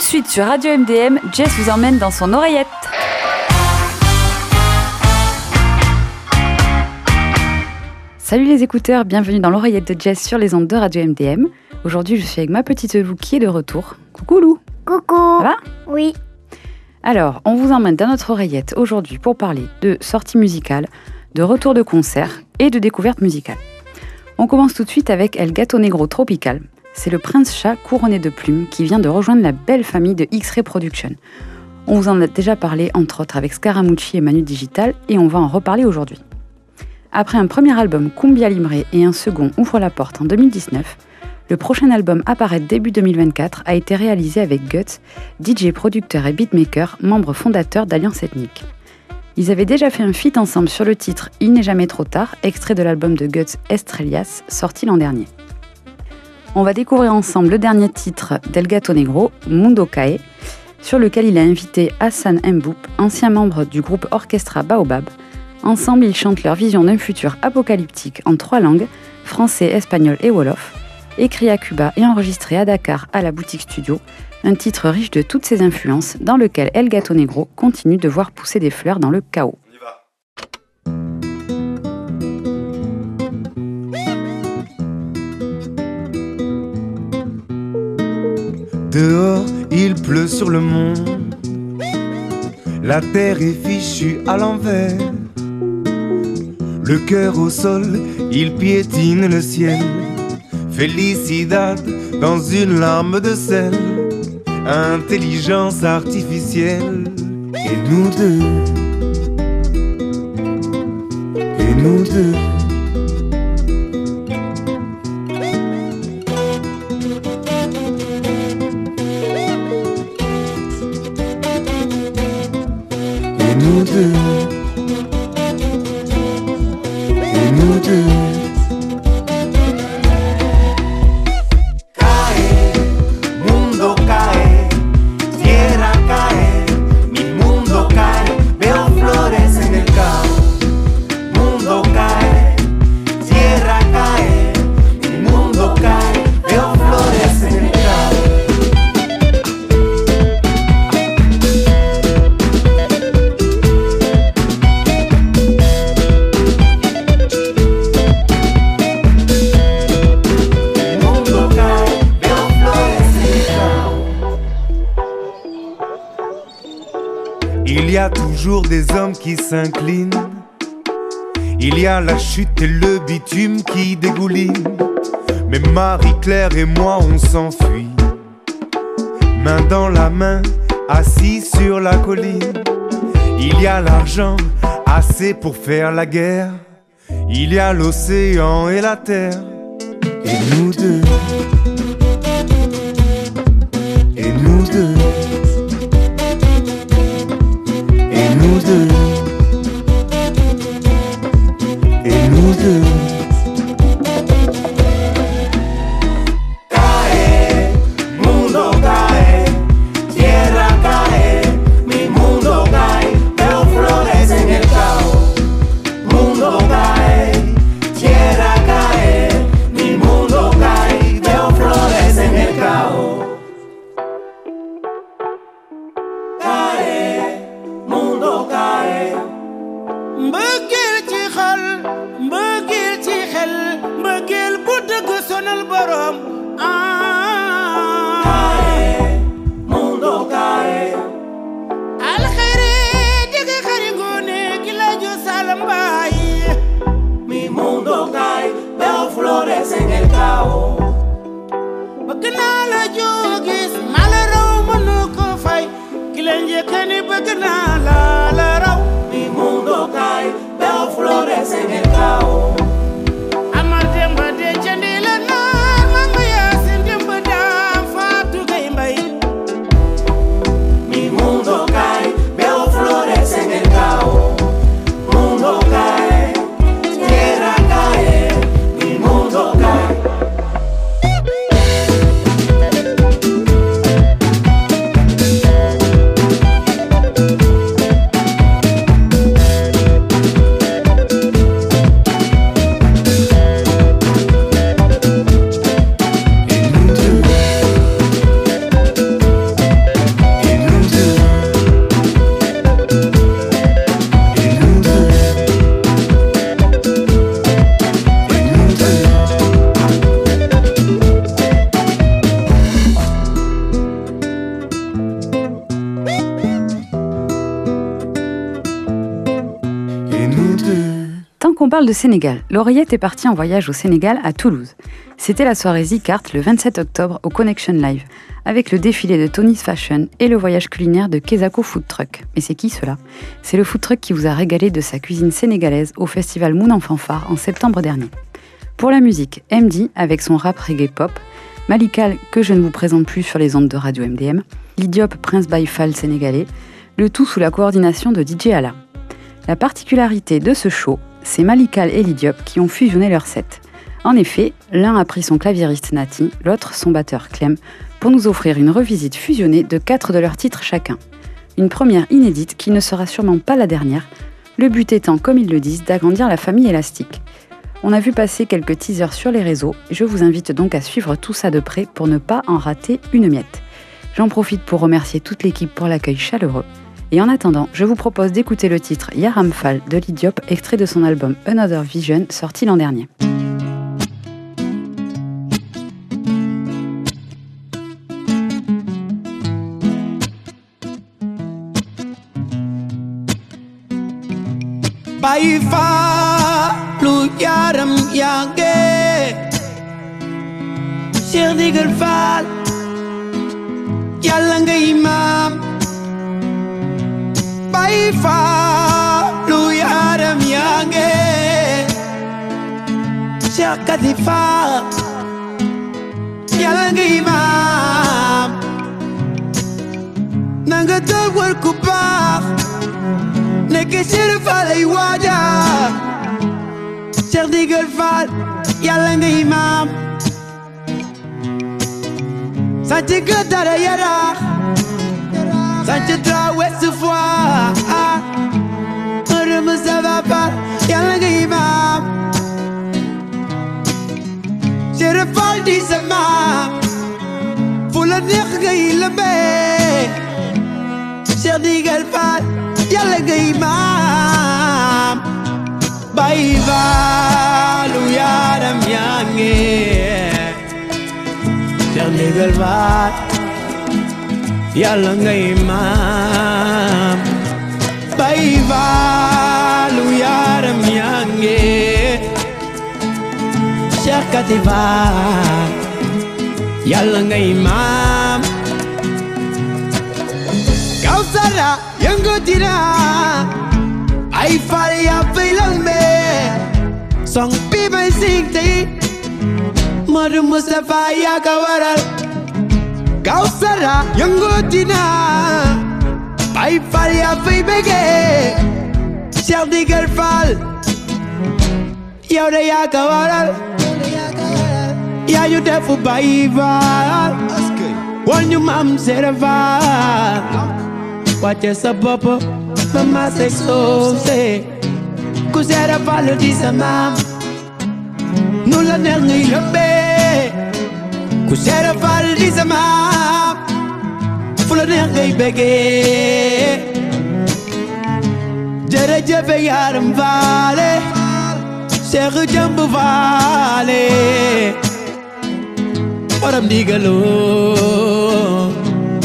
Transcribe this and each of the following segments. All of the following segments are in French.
suite sur Radio MDM, Jess vous emmène dans son oreillette. Salut les écouteurs, bienvenue dans l'oreillette de Jess sur les ondes de Radio MDM. Aujourd'hui, je suis avec ma petite Lou qui est de retour. Coucou Lou. Coucou. Ça va ? Oui. Alors, on vous emmène dans notre oreillette aujourd'hui pour parler de sorties musicales, de retours de concerts et de découvertes musicales. On commence tout de suite avec El Gato Negro Tropical. C'est le prince chat couronné de plumes qui vient de rejoindre la belle famille de X-Ray Production. On vous en a déjà parlé entre autres avec Scaramucci et Manu Digital et on va en reparler aujourd'hui. Après un premier album Cumbia Libre et un second Ouvre la porte en 2019, le prochain album apparaît début 2024 a été réalisé avec Guts, DJ producteur et beatmaker, membre fondateur d'Alliance Ethnique. Ils avaient déjà fait un feat ensemble sur le titre Il n'est jamais trop tard, extrait de l'album de Guts Estrellas, sorti l'an dernier. On va découvrir ensemble le dernier titre d'El Gato Negro, Mundo Cae, sur lequel il a invité Hassan Mboup, ancien membre du groupe Orchestra Baobab. Ensemble, ils chantent leur vision d'un futur apocalyptique en 3 langues, français, espagnol et wolof, écrit à Cuba et enregistré à Dakar à la boutique studio, un titre riche de toutes ses influences dans lequel El Gato Negro continue de voir pousser des fleurs dans le chaos. Dehors, il pleut sur le monde. La terre est fichue à l'envers. Le cœur au sol, il piétine le ciel. Felicidad dans une larme de sel. Intelligence artificielle. Et nous deux. Et nous deux. Nous deux, et nous deux. Cae, mundo cae, tierra cae, mi mundo cae, veo flores en el caos. Mundo cae, tierra cae, mi mundo cae, veo flores en el caos. Il y a toujours des hommes qui s'inclinent. Il y a la chute et le bitume qui dégouline. Mais Marie-Claire et moi on s'enfuit, main dans la main, assis sur la colline. Il y a l'argent, assez pour faire la guerre. Il y a l'océan et la terre. Et nous deux. Et nous deux. Et nous deux. Et nous deux. Cae, mundo cae, tierra cae, mi mundo cae, veo flores en el caos. Mundo cae, tierra cae, mi mundo cae, veo flores en el caos. Cae, mundo cae. mbëggeel ci xol mbëggeel ci xel mbëggeel bu dëgg sonal borom Cae, mundo cae. alxere dëgg xari ngoone gi la jo salambaay Mi mundo cae, veo flores en el caos. bëgg naa la joo gis maa la raw mënu ko fay ki la njëkk ni bëgg naa la raw Mi mundo cae, veo flores en el caos. amal demba de jëndi la naar mama yaasin demba daa faatu gay mbay Mi mundo cae, veo flores en el caos. Mundo cae, tierra cae, mi mundo cae. parle de Sénégal. L'Oreillette est partie en voyage au Sénégal, à Toulouse. C'était la soirée Zicart le 27 octobre au Connection Live, avec le défilé de Tony's Fashion et le voyage culinaire de Kezako Food Truck. Mais c'est qui cela? C'est le food truck qui vous a régalé de sa cuisine sénégalaise au festival Moon en Fanfare en septembre dernier. Pour la musique, MD avec son rap reggae pop, Malikal que je ne vous présente plus sur les ondes de Radio MDM, Lidiop Prince Baïfal sénégalais, le tout sous la coordination de DJ Ala. La particularité de ce show, c'est Malikal et Lidiop qui ont fusionné leurs sets. En effet, l'un a pris son claviériste Nati, l'autre son batteur Clem, pour nous offrir une revisite fusionnée de 4 de leurs titres chacun. Une première inédite qui ne sera sûrement pas la dernière, le but étant, comme ils le disent, d'agrandir la famille élastique. On a vu passer quelques teasers sur les réseaux, je vous invite donc à suivre tout ça de près pour ne pas en rater une miette. J'en profite pour remercier toute l'équipe pour l'accueil chaleureux. Et en attendant, je vous propose d'écouter le titre Yaramfal de Lidiop, extrait de son album Another Vision, sorti l'an dernier. Baifa lu yaram yange Cheikh Ndigal Fall Yàlla nga imam Baifa lu yaram yange Cheikh Kadifa Yàlla nga imam Nanga tawal ku baax nekk Cheikh Fall ay waaja Cheikh Ndigal Fall Yàlla nga imam Santi Gadara Yara Santi Ouest Foire Mustafa Fall Yàlla nga imam Cheikh Fall di sama fu la neex ngay lëmbe Cheikh Ndigal Fall Yàlla nga imam Baifa lu yaram yange Cheikh Ndigal Fall Yàlla nga imam Baifa lu yaram yange Cheikh Katifa Yàlla nga imam Kausara Yangodira ay fal ya filambe song bi may singte Madu Mustafa ya kawaral Kausara Yangodira ay fal ya fibege Cheikh Ndigal Fall yow de ya kawaral ya yu defu Baïfal won ñu mam Sera Fall wàcce sa bopp mama say soose ku Sera Fall di sa maam nu la neex ngay lëmbee ku Sera Fall di sa maam fu la neex ngay bëggee jërëjëf Yaram Faale Cheikh Jëmb Faale borom ndigaloo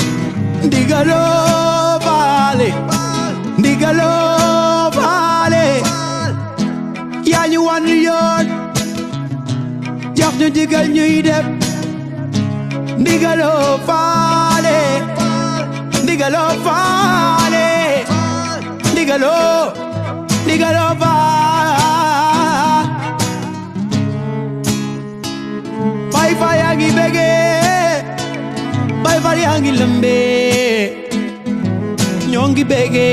Ndigaloo Faale yaa ñu wan yoon jox ñu ndigal ñuy def Ndigaloo Faale Ndigaloo Faale Ndigaloo Faale Baïfa yaa ngi bëgge Baïfa yaa ngi lëmbe ñoo ngi bëgge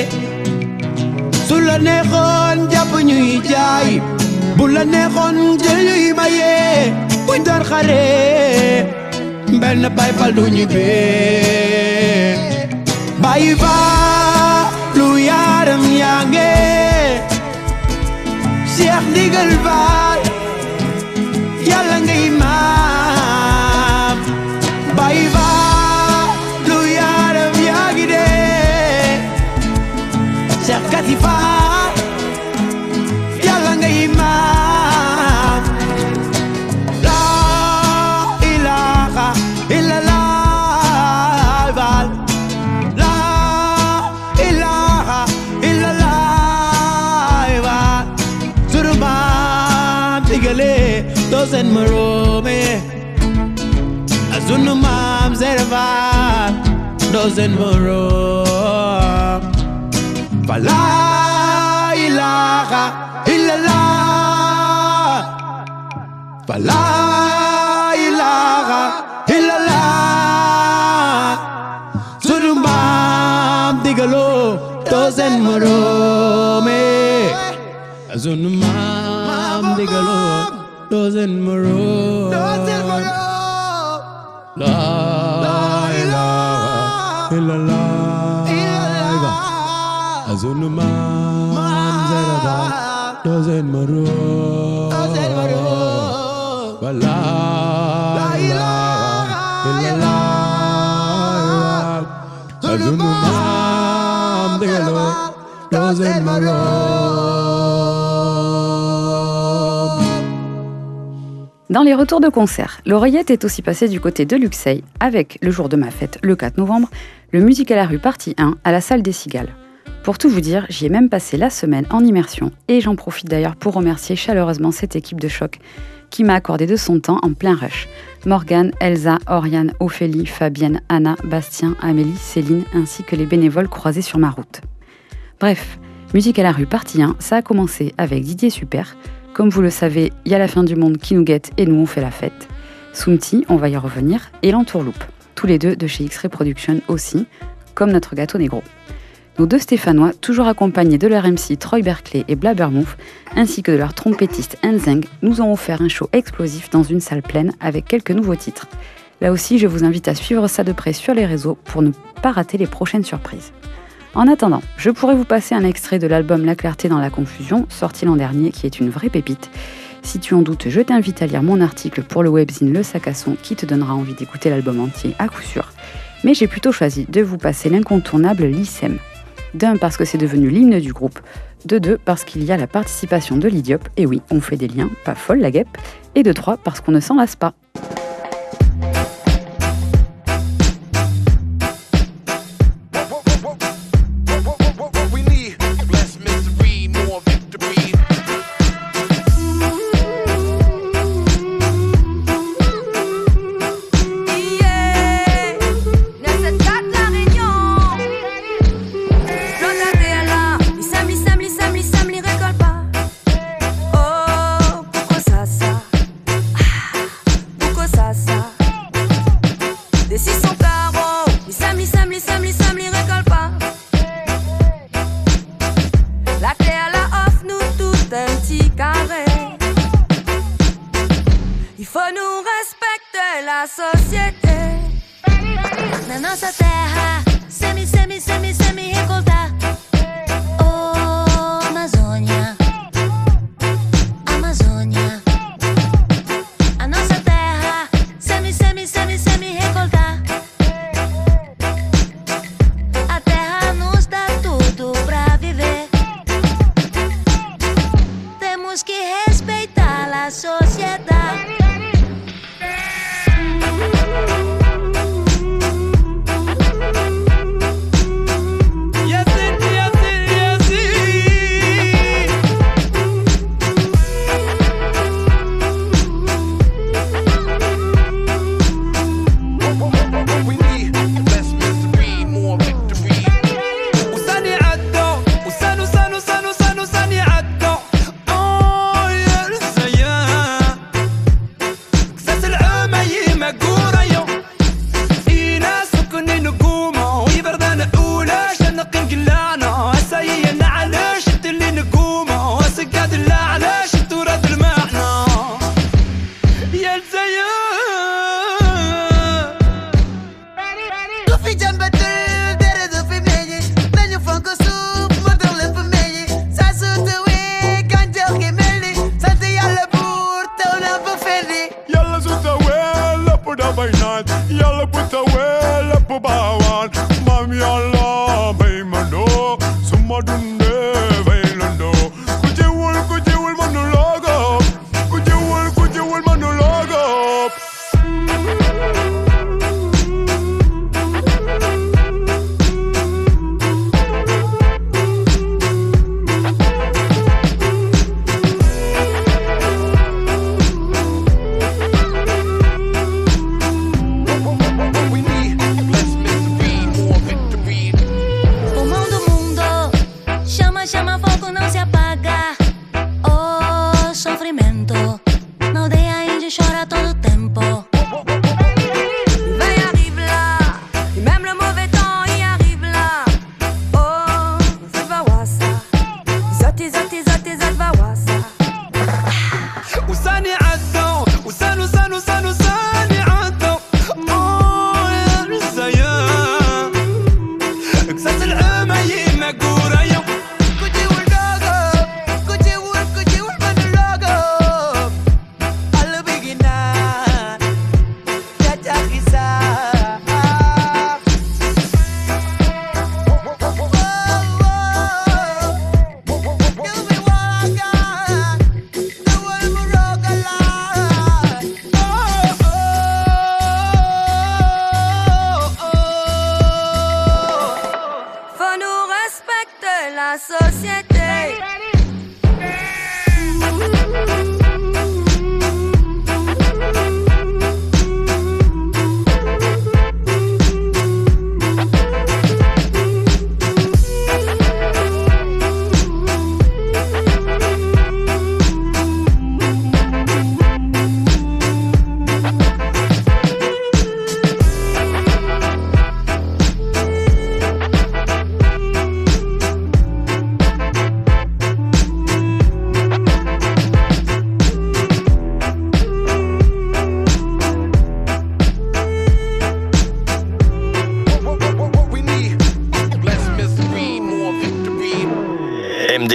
su la neexoon jàpp ñuy jaay bu la neexoon jël ñuy maye buñ doon xare benn Baïfa du ñu bee Baïfa lu yaram yaa nge Cheikh Ndigal Fall Yàlla nga imam Baïfa lu yaram yaa ngi de Cheikh Katifa Yàlla nga imam la ilaha illallah la ilaha illallah Sunu maam Serval dozen moro Fala ilaha illallah Fala ilaha illallah Sunu maam digalo dozen moro me Sunu maam digalo dozen moro La ilaha illallah Azunu maam Serval dozen moro La ilaha illallah Azunu maam digalo dozen moro Dans les retours de concert, l'oreillette est aussi passée du côté de Luxeuil avec, le jour de ma fête, le 4 novembre, le Musique à la rue partie 1 à la salle des Cigales. Pour tout vous dire, j'y ai même passé la semaine en immersion et j'en profite d'ailleurs pour remercier chaleureusement cette équipe de choc qui m'a accordé de son temps en plein rush. Morgane, Elsa, Oriane, Ophélie, Fabienne, Anna, Bastien, Amélie, Céline ainsi que les bénévoles croisés sur ma route. Bref, Musique à la rue partie 1, ça a commencé avec Didier Super. Comme vous le savez, il y a la fin du monde qui nous guette et nous on fait la fête. Soumti, on va y revenir, et l'Entourloupe, tous les deux de chez X-Ray Production aussi, comme notre gâteau négro. Nos deux Stéphanois, toujours accompagnés de leur MC Troy Berkeley et Blabbermouth, ainsi que de leur trompettiste Enzeng, nous ont offert un show explosif dans une salle pleine avec quelques nouveaux titres. Là aussi, je vous invite à suivre ça de près sur les réseaux pour ne pas rater les prochaines surprises. En attendant, je pourrais vous passer un extrait de l'album La Clarté dans la Confusion, sorti l'an dernier, qui est une vraie pépite. Si tu en doutes, je t'invite à lire mon article pour le webzine Le Sacasson qui te donnera envie d'écouter l'album entier à coup sûr. Mais j'ai plutôt choisi de vous passer l'incontournable Lissem. D'un, parce que c'est devenu l'hymne du groupe. De deux, parce qu'il y a la participation de l'Idiop. Et oui, on fait des liens, pas folle la guêpe. Et de trois, parce qu'on ne s'en lasse pas. Na nossa terra, semi recoltar. Oh, Amazônia, Amazônia. A nossa terra, semi recoltar. A terra nos dá tudo pra viver. Temos que respeitar a sociedade.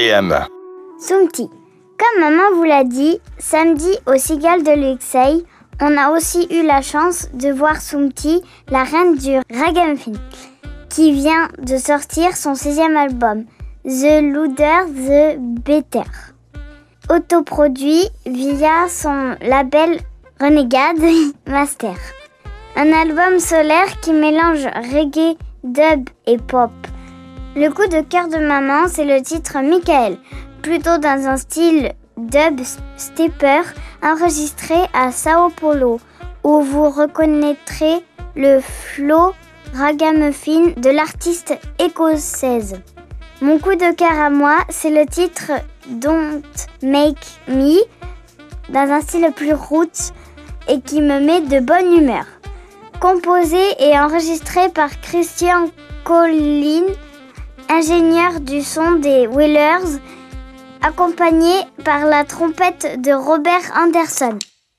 RTM. Soumti. Comme maman vous l'a dit, samedi au Cigale de Luxeuil, on a aussi eu la chance de voir Soumti, la reine du ragamuffin, qui vient de sortir son 6e album, The Louder, The Better, autoproduit via son label Renegade Master. Un album solaire qui mélange reggae, dub et pop. Le coup de cœur de maman, c'est le titre Michael, plutôt dans un style dub stepper enregistré à Sao Paulo, où vous reconnaîtrez le flow ragamuffin de l'artiste écossaise. Mon coup de cœur à moi, c'est le titre Don't Make Me, dans un style plus roots et qui me met de bonne humeur. Composé et enregistré par Christian Collin, ingénieur du son des Wailers, accompagné par la trompette de Robert Anderson.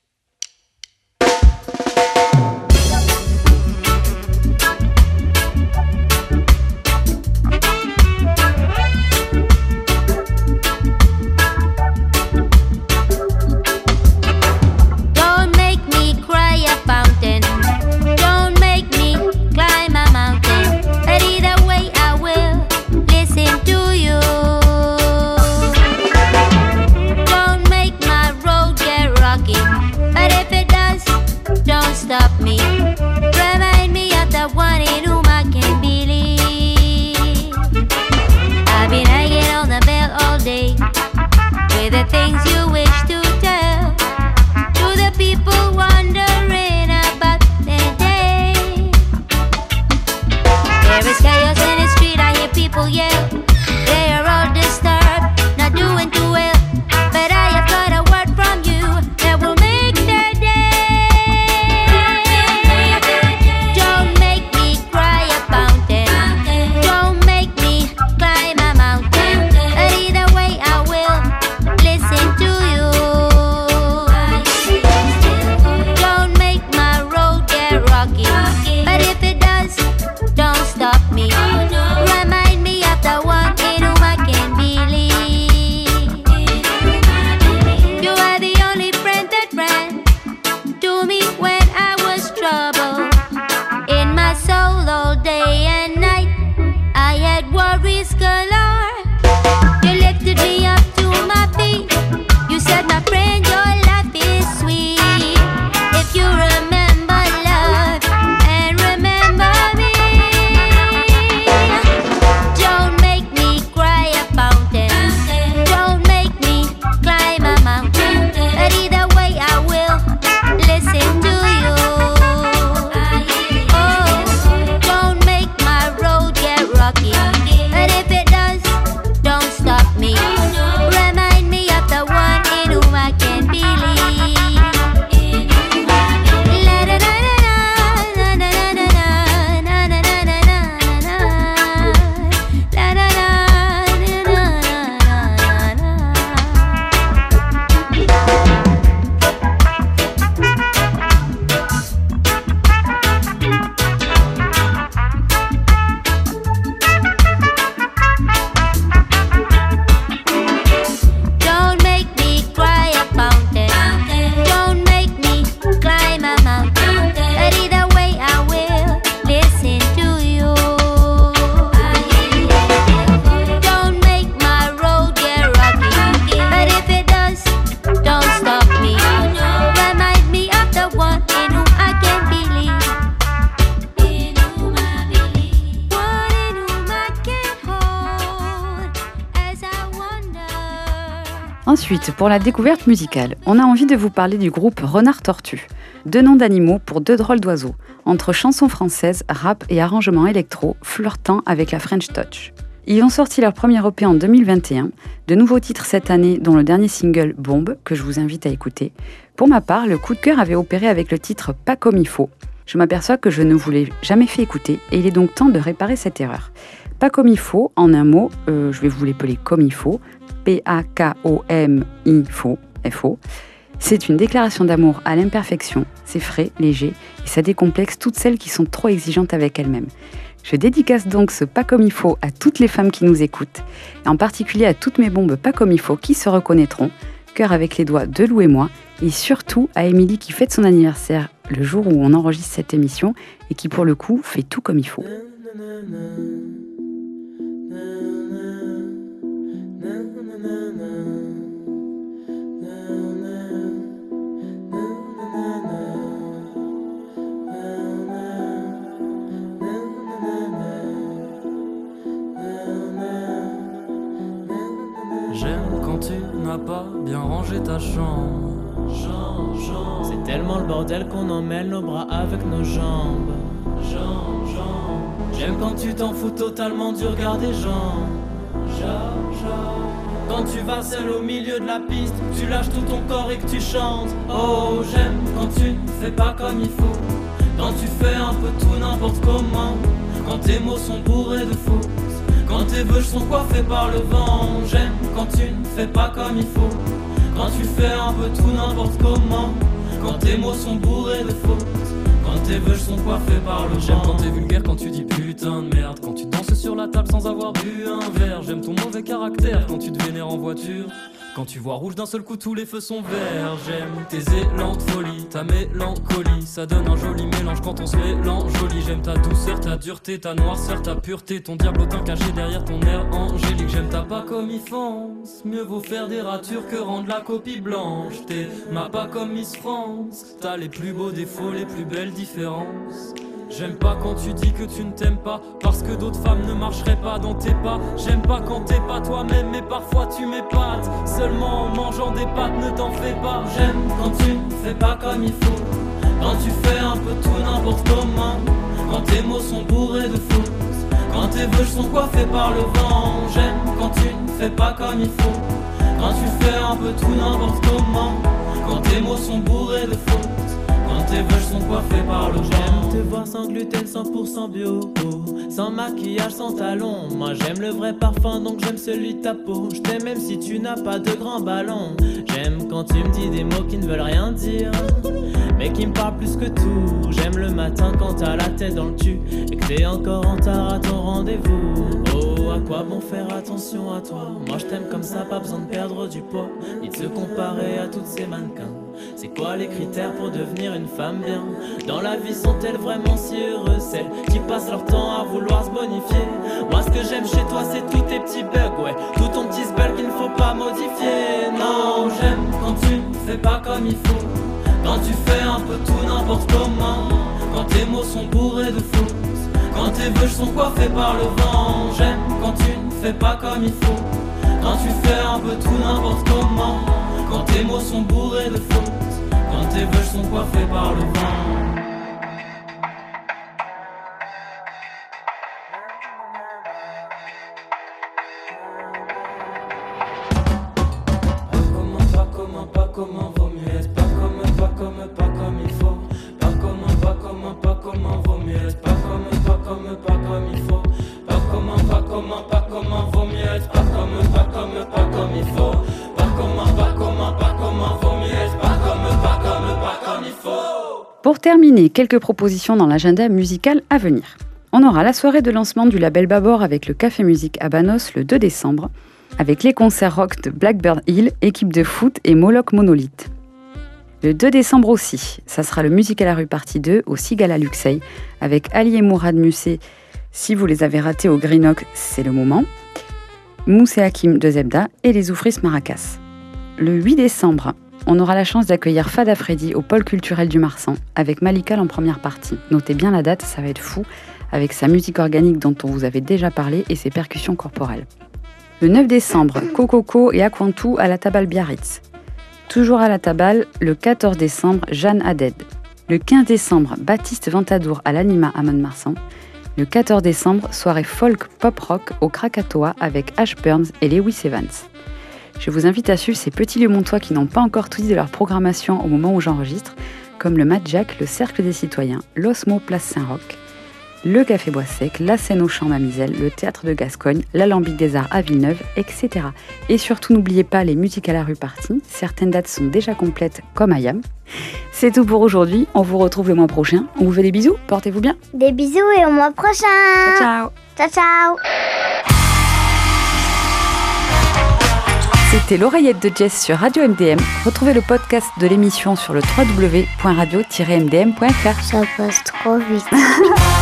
Ensuite, pour la découverte musicale, on a envie de vous parler du groupe Renard Tortue. 2 noms d'animaux pour 2 drôles d'oiseaux, entre chansons françaises, rap et arrangements électro, flirtant avec la French Touch. Ils ont sorti leur premier EP en 2021, de nouveaux titres cette année, dont le dernier single Bombe, que je vous invite à écouter. Pour ma part, le coup de cœur avait opéré avec le titre Pas comme il faut. Je m'aperçois que je ne vous l'ai jamais fait écouter et il est donc temps de réparer cette erreur. Pas comme il faut, en un mot, je vais vous l'épeler comme il faut, P-A-K-O-M-I-F-O, F-O. C'est une déclaration d'amour à l'imperfection, c'est frais, léger et ça décomplexe toutes celles qui sont trop exigeantes avec elles-mêmes. Je dédicace donc ce Pas comme il faut à toutes les femmes qui nous écoutent, et en particulier à toutes mes bombes Pas comme il faut qui se reconnaîtront, cœur avec les doigts de Lou et moi, et surtout à Émilie qui fête son anniversaire le jour où on enregistre cette émission et qui pour le coup fait tout comme il faut. J'aime quand tu n'as pas bien rangé ta chambre. C'est tellement le bordel qu'on emmêle nos bras avec nos jambes. J'aime quand tu t'en fous totalement du regard des gens. Quand tu vas seul au milieu de la piste, tu lâches tout ton corps et que tu chantes. Oh, j'aime quand tu ne fais pas comme il faut, quand tu fais un peu tout n'importe comment, quand tes mots sont bourrés de fautes, quand tes vœux sont coiffés par le vent. J'aime quand tu ne fais pas comme il faut, quand tu fais un peu tout n'importe comment, quand tes mots sont bourrés de fautes, quand tes vœux sont coiffés par le vent. J'aime quand t'es vulgaire, quand tu dis putain de merde, quand tu danses sur la table sans avoir bu un verre. J'aime ton mauvais caractère quand tu te vénères en voiture, quand tu vois rouge d'un seul coup tous les feux sont verts. J'aime tes élans de folie, ta mélancolie, ça donne un joli mélange quand on se mélange joli. J'aime ta douceur, ta dureté, ta noirceur, ta pureté, ton diablotin caché derrière ton air angélique. J'aime ta pas comme il fonce, mieux vaut faire des ratures que rendre la copie blanche. T'es ma pas comme Miss France, t'as les plus beaux défauts, les plus belles différences. J'aime pas quand tu dis que tu ne t'aimes pas, parce que d'autres femmes ne marcheraient pas dans tes pas. J'aime pas quand t'es pas toi-même, mais parfois tu m'épates. Seulement en mangeant des pâtes, ne t'en fais pas. J'aime quand tu ne fais pas comme il faut, quand tu fais un peu tout n'importe comment, quand tes mots sont bourrés de fautes, quand tes vœux sont coiffés par le vent. J'aime quand tu ne fais pas comme il faut, quand tu fais un peu tout n'importe comment, quand tes mots sont bourrés de fautes, quand tes vœux sont coiffés par le vent. J'aime te voir sans gluten, 100% bio, sans maquillage, sans talons. Moi j'aime le vrai parfum, donc j'aime celui de ta peau. Je t'aime même si tu n'as pas de grand ballon. J'aime quand tu me dis des mots qui ne veulent rien dire, mais qui me parlent plus que tout. J'aime le matin quand t'as la tête dans le cul et que t'es encore en retard à ton rendez-vous. Oh, à quoi bon faire attention à toi? Moi je t'aime comme ça, pas besoin de perdre du poids, ni de se comparer à toutes ces mannequins. C'est quoi les critères pour devenir une femme bien? Dans la vie sont-elles vraiment si heureuses, celles qui passent leur temps à vouloir se bonifier? Moi ce que j'aime chez toi c'est tous tes petits bugs, ouais, tout ton petit spell qu'il ne faut pas modifier. Non, j'aime quand tu ne fais pas comme il faut, quand tu fais un peu tout n'importe comment, quand tes mots sont bourrés de fautes, quand tes vœux sont coiffés par le vent. J'aime quand tu ne fais pas comme il faut, quand tu fais un peu tout n'importe comment, quand tes mots sont bourrés de fautes, quand tes vœux sont coiffés par le vent. Pas comment vaut mieux être, pas comme il faut. Pas comment vaut mieux être, pas comme il faut. Pas comment vaut mieux être, pas comme il faut. Pas comment vaut mieux être, pas comme il faut. Pour terminer, quelques propositions dans l'agenda musical à venir. On aura la soirée de lancement du label Babor avec le Café Musique à Banos le 2 décembre, avec les concerts rock de Blackbird Hill, équipe de foot et Moloch Monolith. Le 2 décembre aussi, ça sera le Musique à la rue partie 2 au Cigale à Luxeuil, avec Ali et Mourad Musset. Si vous les avez ratés au Greenock, c'est le moment. Mousse et Hakim de Zebda et les Oufris Maracas. Le 8 décembre, on aura la chance d'accueillir Fada Freddy au pôle culturel du Marsan, avec Malikal en première partie. Notez bien la date, ça va être fou, avec sa musique organique dont on vous avait déjà parlé et ses percussions corporelles. Le 9 décembre, Cococo et Aquantou à la Tabal Biarritz. Toujours à la Tabal, le 14 décembre, Jeanne Haddad. Le 15 décembre, Baptiste Ventadour à l'Anima à Mont-de-Marsan. Le 14 décembre, soirée folk pop-rock au Krakatoa avec Ash Burns et Lewis Evans. Je vous invite à suivre ces petits lieux montois qui n'ont pas encore tout dit de leur programmation au moment où j'enregistre, comme le Mad Jack, le Cercle des Citoyens, l'Osmo Place Saint-Roch. le Café Bois Sec, la scène au Champ Mamiselle, le Théâtre de Gascogne, l'Alambic des Arts à Villeneuve, etc. Et surtout, n'oubliez pas les musiques à la rue parties. Certaines dates sont déjà complètes, comme à Yam. C'est tout pour aujourd'hui. On vous retrouve le mois prochain. On vous fait des bisous. Portez-vous bien. Des bisous et au mois prochain. Ciao, ciao. Ciao, ciao. C'était l'oreillette de Jess sur Radio MDM. Retrouvez le podcast de l'émission sur le www.radio-mdm.fr. Ça passe trop vite.